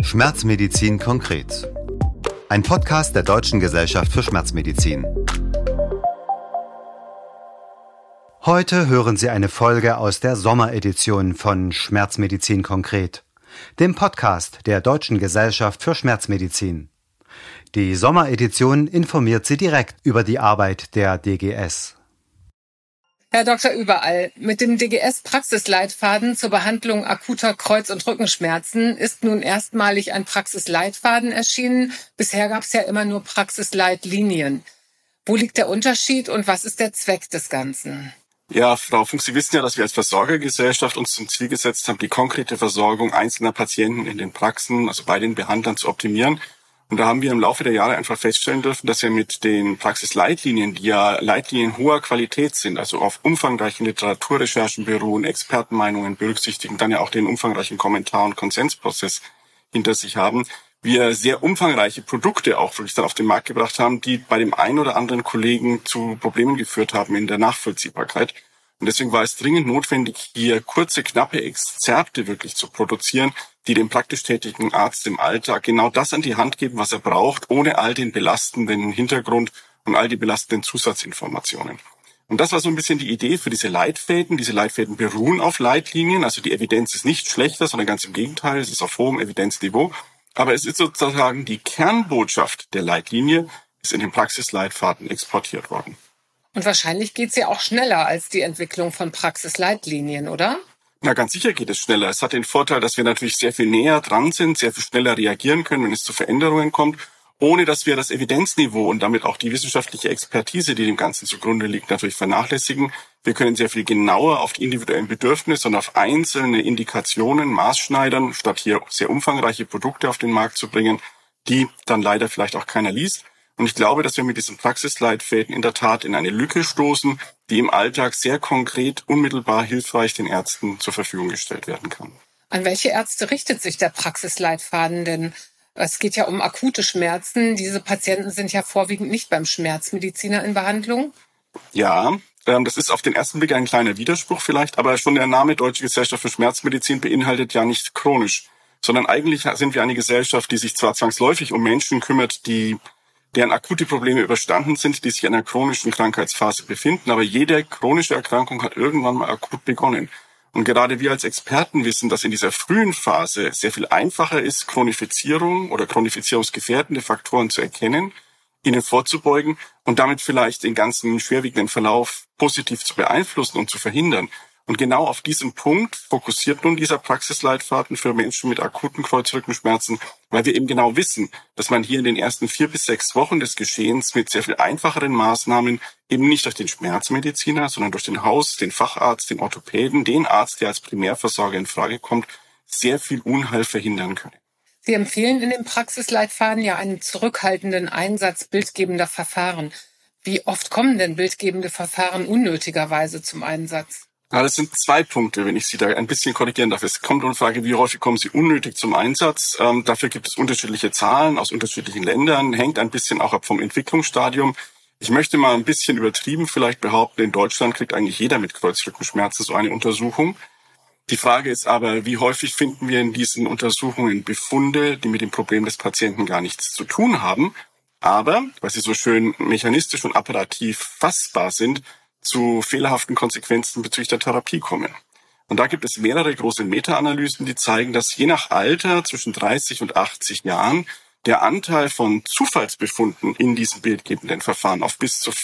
Schmerzmedizin konkret. Ein Podcast der Deutschen Gesellschaft für Schmerzmedizin. Heute hören Sie eine Folge aus der Sommeredition von Schmerzmedizin konkret, dem Podcast der Deutschen Gesellschaft für Schmerzmedizin. Die Sommeredition informiert Sie direkt über die Arbeit der DGS. Herr Dr. Überall, mit dem DGS-Praxisleitfaden zur Behandlung akuter Kreuz- und Rückenschmerzen ist nun erstmalig ein Praxisleitfaden erschienen. Bisher gab es ja immer nur Praxisleitlinien. Wo liegt der Unterschied und was ist der Zweck des Ganzen? Ja, Frau Funk, Sie wissen ja, dass wir als Versorgergesellschaft uns zum Ziel gesetzt haben, die konkrete Versorgung einzelner Patienten in den Praxen, also bei den Behandlern, zu optimieren. Und da haben wir im Laufe der Jahre einfach feststellen dürfen, dass wir mit den Praxisleitlinien, die ja Leitlinien hoher Qualität sind, also auf umfangreichen Literaturrecherchen beruhen, Expertenmeinungen berücksichtigen, dann ja auch den umfangreichen Kommentar- und Konsensprozess hinter sich haben, wir sehr umfangreiche Produkte auch wirklich dann auf den Markt gebracht haben, die bei dem einen oder anderen Kollegen zu Problemen geführt haben in der Nachvollziehbarkeit. Und deswegen war es dringend notwendig, hier kurze, knappe Exzerpte wirklich zu produzieren, die dem praktisch tätigen Arzt im Alltag genau das an die Hand geben, was er braucht, ohne all den belastenden Hintergrund und all die belastenden Zusatzinformationen. Und das war so ein bisschen die Idee für diese Leitfäden. Diese Leitfäden beruhen auf Leitlinien, also die Evidenz ist nicht schlechter, sondern ganz im Gegenteil, es ist auf hohem Evidenzniveau. Aber es ist sozusagen die Kernbotschaft der Leitlinie, ist in den Praxisleitfaden exportiert worden. Und wahrscheinlich geht es ja auch schneller als die Entwicklung von Praxisleitlinien, oder? Na, ganz sicher geht es schneller. Es hat den Vorteil, dass wir natürlich sehr viel näher dran sind, sehr viel schneller reagieren können, wenn es zu Veränderungen kommt, ohne dass wir das Evidenzniveau und damit auch die wissenschaftliche Expertise, die dem Ganzen zugrunde liegt, natürlich vernachlässigen. Wir können sehr viel genauer auf die individuellen Bedürfnisse und auf einzelne Indikationen maßschneidern, statt hier sehr umfangreiche Produkte auf den Markt zu bringen, die dann leider vielleicht auch keiner liest. Und ich glaube, dass wir mit diesen Praxisleitfäden in der Tat in eine Lücke stoßen, die im Alltag sehr konkret, unmittelbar hilfreich den Ärzten zur Verfügung gestellt werden kann. An welche Ärzte richtet sich der Praxisleitfaden denn? Es geht ja um akute Schmerzen. Diese Patienten sind ja vorwiegend nicht beim Schmerzmediziner in Behandlung. Ja, das ist auf den ersten Blick ein kleiner Widerspruch vielleicht, aber schon der Name Deutsche Gesellschaft für Schmerzmedizin beinhaltet ja nicht chronisch, sondern eigentlich sind wir eine Gesellschaft, die sich zwar zwangsläufig um Menschen kümmert, deren akute Probleme überstanden sind, die sich in einer chronischen Krankheitsphase befinden. Aber jede chronische Erkrankung hat irgendwann mal akut begonnen. Und gerade wir als Experten wissen, dass in dieser frühen Phase sehr viel einfacher ist, Chronifizierung oder chronifizierungsgefährdende Faktoren zu erkennen, ihnen vorzubeugen und damit vielleicht den ganzen schwerwiegenden Verlauf positiv zu beeinflussen und zu verhindern. Und genau auf diesem Punkt fokussiert nun dieser Praxisleitfaden für Menschen mit akuten Kreuzrückenschmerzen, weil wir eben genau wissen, dass man hier in den ersten 4 bis 6 Wochen des Geschehens mit sehr viel einfacheren Maßnahmen eben nicht durch den Schmerzmediziner, sondern durch den den Facharzt, den Orthopäden, den Arzt, der als Primärversorger in Frage kommt, sehr viel Unheil verhindern können. Sie empfehlen in dem Praxisleitfaden ja einen zurückhaltenden Einsatz bildgebender Verfahren. Wie oft kommen denn bildgebende Verfahren unnötigerweise zum Einsatz? Ja, das sind 2 Punkte, wenn ich Sie da ein bisschen korrigieren darf. Es kommt um die Frage, wie häufig kommen sie unnötig zum Einsatz. Dafür gibt es unterschiedliche Zahlen aus unterschiedlichen Ländern, hängt ein bisschen auch ab vom Entwicklungsstadium. Ich möchte mal ein bisschen übertrieben vielleicht behaupten, in Deutschland kriegt eigentlich jeder mit Kreuzrückenschmerzen so eine Untersuchung. Die Frage ist aber, wie häufig finden wir in diesen Untersuchungen Befunde, die mit dem Problem des Patienten gar nichts zu tun haben, aber, weil sie so schön mechanistisch und apparativ fassbar sind, zu fehlerhaften Konsequenzen bezüglich der Therapie kommen. Und da gibt es mehrere große Meta-Analysen, die zeigen, dass je nach Alter zwischen 30 und 80 Jahren der Anteil von Zufallsbefunden in diesen bildgebenden Verfahren auf bis zu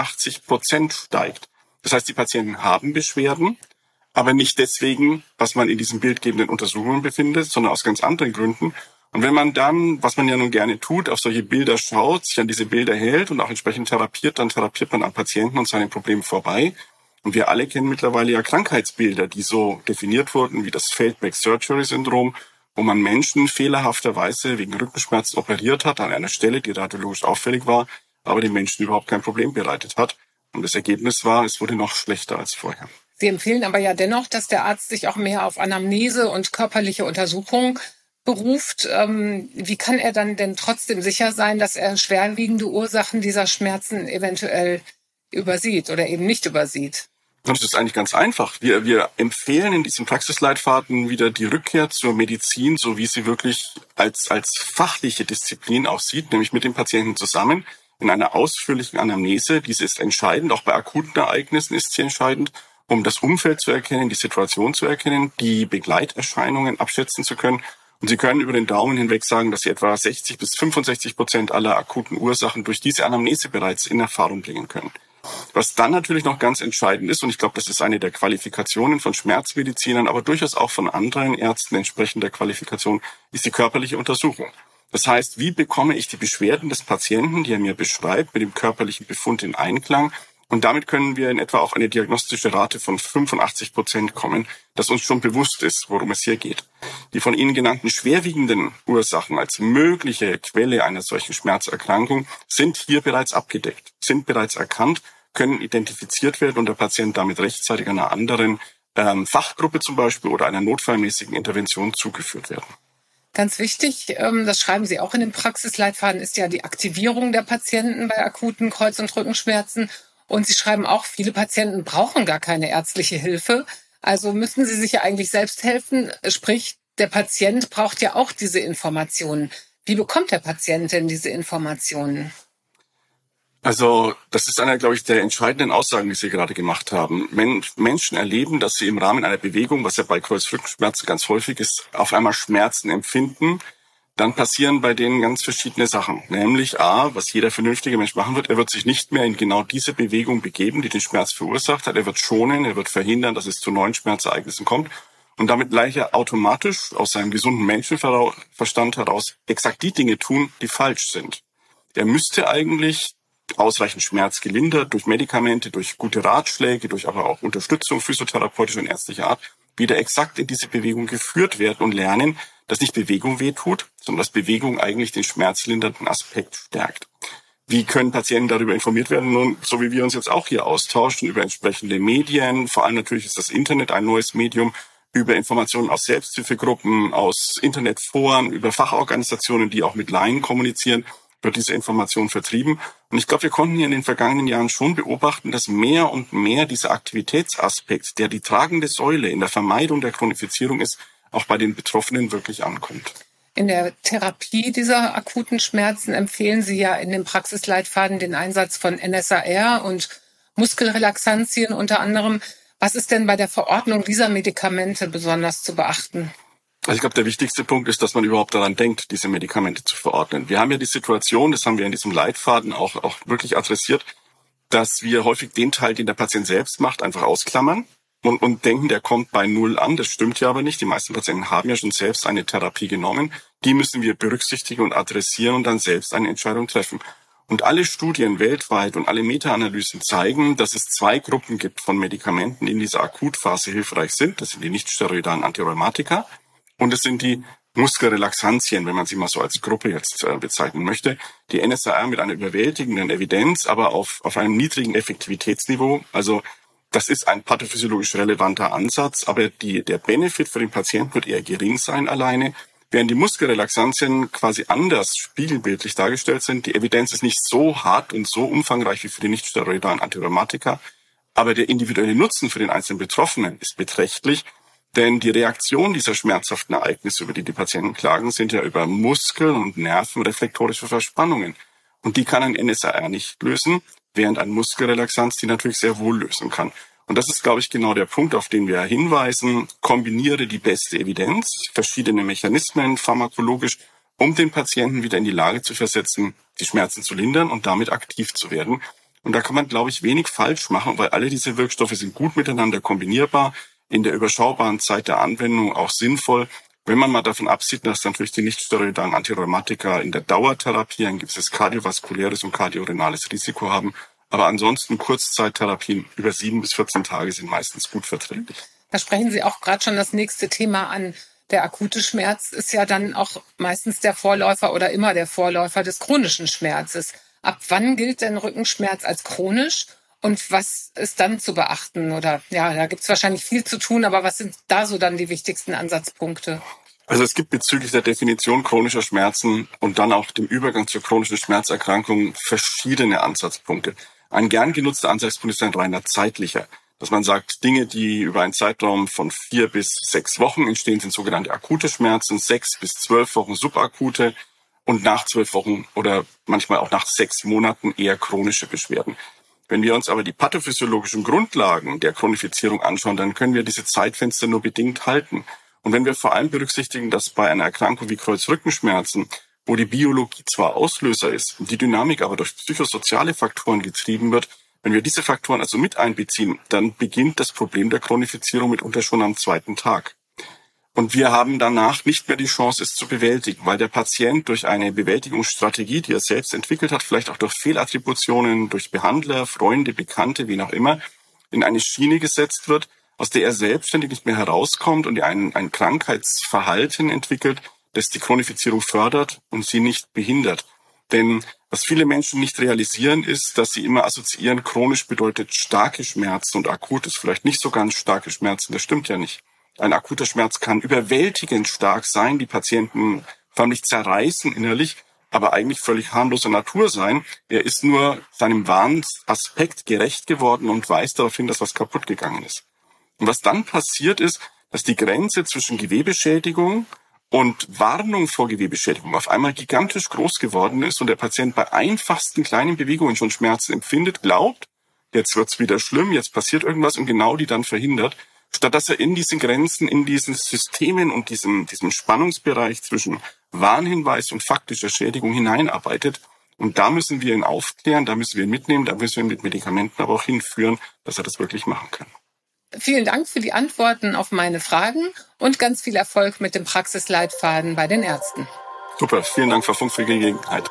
85% steigt. Das heißt, die Patienten haben Beschwerden, aber nicht deswegen, was man in diesen bildgebenden Untersuchungen befindet, sondern aus ganz anderen Gründen. Und wenn man dann, was man ja nun gerne tut, auf solche Bilder schaut, sich an diese Bilder hält und auch entsprechend therapiert, dann therapiert man am Patienten und seinen Problemen vorbei. Und wir alle kennen mittlerweile ja Krankheitsbilder, die so definiert wurden wie das Failed-Back-Surgery-Syndrom, wo man Menschen fehlerhafterweise wegen Rückenschmerzen operiert hat an einer Stelle, die radiologisch auffällig war, aber den Menschen überhaupt kein Problem bereitet hat. Und das Ergebnis war, es wurde noch schlechter als vorher. Sie empfehlen aber ja dennoch, dass der Arzt sich auch mehr auf Anamnese und körperliche Untersuchungen beruft. Wie kann er dann denn trotzdem sicher sein, dass er schwerwiegende Ursachen dieser Schmerzen eventuell übersieht oder eben nicht übersieht? Das ist eigentlich ganz einfach. Wir empfehlen in diesem Praxisleitfaden wieder die Rückkehr zur Medizin, so wie sie wirklich als fachliche Disziplin auch sieht, nämlich mit dem Patienten zusammen in einer ausführlichen Anamnese. Diese ist entscheidend, auch bei akuten Ereignissen ist sie entscheidend, um das Umfeld zu erkennen, die Situation zu erkennen, die Begleiterscheinungen abschätzen zu können. Und Sie können über den Daumen hinweg sagen, dass Sie etwa 60-65% aller akuten Ursachen durch diese Anamnese bereits in Erfahrung bringen können. Was dann natürlich noch ganz entscheidend ist, und ich glaube, das ist eine der Qualifikationen von Schmerzmedizinern, aber durchaus auch von anderen Ärzten entsprechender Qualifikation, ist die körperliche Untersuchung. Das heißt, wie bekomme ich die Beschwerden des Patienten, die er mir beschreibt, mit dem körperlichen Befund in Einklang? Und damit können wir in etwa auf eine diagnostische Rate von 85% kommen, dass uns schon bewusst ist, worum es hier geht. Die von Ihnen genannten schwerwiegenden Ursachen als mögliche Quelle einer solchen Schmerzerkrankung sind hier bereits abgedeckt, sind bereits erkannt, können identifiziert werden und der Patient damit rechtzeitig einer anderen Fachgruppe zum Beispiel oder einer notfallmäßigen Intervention zugeführt werden. Ganz wichtig, das schreiben Sie auch in dem Praxisleitfaden, ist ja die Aktivierung der Patienten bei akuten Kreuz- und Rückenschmerzen. Und Sie schreiben auch, viele Patienten brauchen gar keine ärztliche Hilfe. Also müssen sie sich ja eigentlich selbst helfen. Sprich, der Patient braucht ja auch diese Informationen. Wie bekommt der Patient denn diese Informationen? Also das ist einer, glaube ich, der entscheidenden Aussagen, die Sie gerade gemacht haben. Wenn Menschen erleben, dass sie im Rahmen einer Bewegung, was ja bei Kreuzrückenschmerzen ganz häufig ist, auf einmal Schmerzen empfinden, dann passieren bei denen ganz verschiedene Sachen. Nämlich A, was jeder vernünftige Mensch machen wird, er wird sich nicht mehr in genau diese Bewegung begeben, die den Schmerz verursacht hat. Er wird schonen, er wird verhindern, dass es zu neuen Schmerzereignissen kommt. Und damit gleich er automatisch aus seinem gesunden Menschenverstand heraus exakt die Dinge tun, die falsch sind. Er müsste eigentlich ausreichend Schmerz gelindert durch Medikamente, durch gute Ratschläge, durch aber auch Unterstützung physiotherapeutischer und ärztlicher Art wieder exakt in diese Bewegung geführt werden und lernen, dass nicht Bewegung wehtut, sondern dass Bewegung eigentlich den schmerzlindernden Aspekt stärkt. Wie können Patienten darüber informiert werden? Nun, so wie wir uns jetzt auch hier austauschen, über entsprechende Medien, vor allem natürlich ist das Internet ein neues Medium, über Informationen aus Selbsthilfegruppen, aus Internetforen, über Fachorganisationen, die auch mit Laien kommunizieren, wird diese Information vertrieben. Und ich glaube, wir konnten hier in den vergangenen Jahren schon beobachten, dass mehr und mehr dieser Aktivitätsaspekt, der die tragende Säule in der Vermeidung der Chronifizierung ist, auch bei den Betroffenen wirklich ankommt. In der Therapie dieser akuten Schmerzen empfehlen Sie ja in dem Praxisleitfaden den Einsatz von NSAR und Muskelrelaxantien unter anderem. Was ist denn bei der Verordnung dieser Medikamente besonders zu beachten? Also ich glaube, der wichtigste Punkt ist, dass man überhaupt daran denkt, diese Medikamente zu verordnen. Wir haben ja die Situation, das haben wir in diesem Leitfaden auch wirklich adressiert, dass wir häufig den Teil, den der Patient selbst macht, einfach ausklammern und denken, der kommt bei Null an. Das stimmt ja aber nicht. Die meisten Patienten haben ja schon selbst eine Therapie genommen. Die müssen wir berücksichtigen und adressieren und dann selbst eine Entscheidung treffen. Und alle Studien weltweit und alle Meta-Analysen zeigen, dass es 2 Gruppen gibt von Medikamenten, die in dieser Akutphase hilfreich sind. Das sind die nicht-steroidalen Antirheumatika und es sind die Muskelrelaxantien, wenn man sie mal so als Gruppe jetzt bezeichnen möchte. Die NSAR mit einer überwältigenden Evidenz, aber auf einem niedrigen Effektivitätsniveau. Also das ist ein pathophysiologisch relevanter Ansatz, aber der Benefit für den Patienten wird eher gering sein alleine, während die Muskelrelaxantien quasi anders spiegelbildlich dargestellt sind. Die Evidenz ist nicht so hart und so umfangreich wie für die nicht-steroidalen Antirheumatika, aber der individuelle Nutzen für den einzelnen Betroffenen ist beträchtlich, denn die Reaktion dieser schmerzhaften Ereignisse, über die die Patienten klagen, sind ja über Muskel- und Nervenreflektorische Verspannungen. Und die kann ein NSAR nicht lösen, während ein Muskelrelaxanz die natürlich sehr wohl lösen kann. Und das ist, glaube ich, genau der Punkt, auf den wir hinweisen. Kombiniere die beste Evidenz, verschiedene Mechanismen pharmakologisch, um den Patienten wieder in die Lage zu versetzen, die Schmerzen zu lindern und damit aktiv zu werden. Und da kann man, glaube ich, wenig falsch machen, weil alle diese Wirkstoffe sind gut miteinander kombinierbar, in der überschaubaren Zeit der Anwendung auch sinnvoll. Wenn man mal davon absieht, dass natürlich die nicht-steroidalen Antirheumatika in der Dauertherapie ein gewisses kardiovaskuläres und kardiorenales Risiko haben. Aber ansonsten Kurzzeittherapien über 7 bis 14 Tage sind meistens gut verträglich. Da sprechen Sie auch gerade schon das nächste Thema an. Der akute Schmerz ist ja dann auch meistens der Vorläufer oder immer der Vorläufer des chronischen Schmerzes. Ab wann gilt denn Rückenschmerz als chronisch? Und was ist dann zu beachten? Oder ja, da gibt es wahrscheinlich viel zu tun, aber was sind da so dann die wichtigsten Ansatzpunkte? Also es gibt bezüglich der Definition chronischer Schmerzen und dann auch dem Übergang zur chronischen Schmerzerkrankung verschiedene Ansatzpunkte. Ein gern genutzter Ansatzpunkt ist ein reiner zeitlicher. dass man sagt, Dinge, die über einen Zeitraum von 4 bis 6 Wochen entstehen, sind sogenannte akute Schmerzen, 6 bis 12 Wochen subakute und nach 12 Wochen oder manchmal auch nach 6 Monaten eher chronische Beschwerden. Wenn wir uns aber die pathophysiologischen Grundlagen der Chronifizierung anschauen, dann können wir diese Zeitfenster nur bedingt halten. Und wenn wir vor allem berücksichtigen, dass bei einer Erkrankung wie Kreuzrückenschmerzen, wo die Biologie zwar Auslöser ist, die Dynamik aber durch psychosoziale Faktoren getrieben wird, wenn wir diese Faktoren also mit einbeziehen, dann beginnt das Problem der Chronifizierung mitunter schon am 2. Tag. Und wir haben danach nicht mehr die Chance, es zu bewältigen, weil der Patient durch eine Bewältigungsstrategie, die er selbst entwickelt hat, vielleicht auch durch Fehlattributionen, durch Behandler, Freunde, Bekannte, wen auch immer, in eine Schiene gesetzt wird, aus der er selbstständig nicht mehr herauskommt und ein Krankheitsverhalten entwickelt, das die Chronifizierung fördert und sie nicht behindert. Denn was viele Menschen nicht realisieren, ist, dass sie immer assoziieren, chronisch bedeutet starke Schmerzen und akut ist vielleicht nicht so ganz starke Schmerzen. Das stimmt ja nicht. Ein akuter Schmerz kann überwältigend stark sein, die Patienten förmlich zerreißen innerlich, aber eigentlich völlig harmloser Natur sein. Er ist nur seinem Warnaspekt gerecht geworden und weist darauf hin, dass was kaputt gegangen ist. Und was dann passiert ist, dass die Grenze zwischen Gewebeschädigung und Warnung vor Gewebeschädigung auf einmal gigantisch groß geworden ist und der Patient bei einfachsten kleinen Bewegungen schon Schmerzen empfindet, glaubt, jetzt wird's wieder schlimm, jetzt passiert irgendwas und genau die dann verhindert, statt dass er in diesen Grenzen, in diesen Systemen und diesem Spannungsbereich zwischen Warnhinweis und faktischer Schädigung hineinarbeitet. Und da müssen wir ihn aufklären, da müssen wir ihn mitnehmen, da müssen wir ihn mit Medikamenten aber auch hinführen, dass er das wirklich machen kann. Vielen Dank für die Antworten auf meine Fragen und ganz viel Erfolg mit dem Praxisleitfaden bei den Ärzten. Super, vielen Dank, Frau Funk, für die Gelegenheit.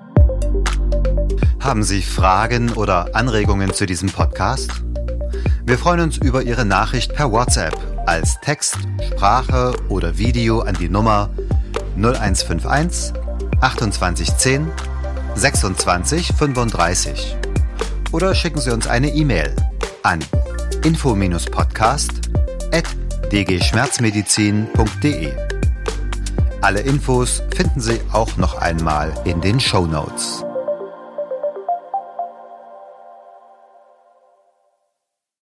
Haben Sie Fragen oder Anregungen zu diesem Podcast? Wir freuen uns über Ihre Nachricht per WhatsApp als Text, Sprache oder Video an die Nummer 0151 2810 26 35 oder schicken Sie uns eine E-Mail an info-podcast@dgschmerzmedizin.de. Alle Infos finden Sie auch noch einmal in den Shownotes.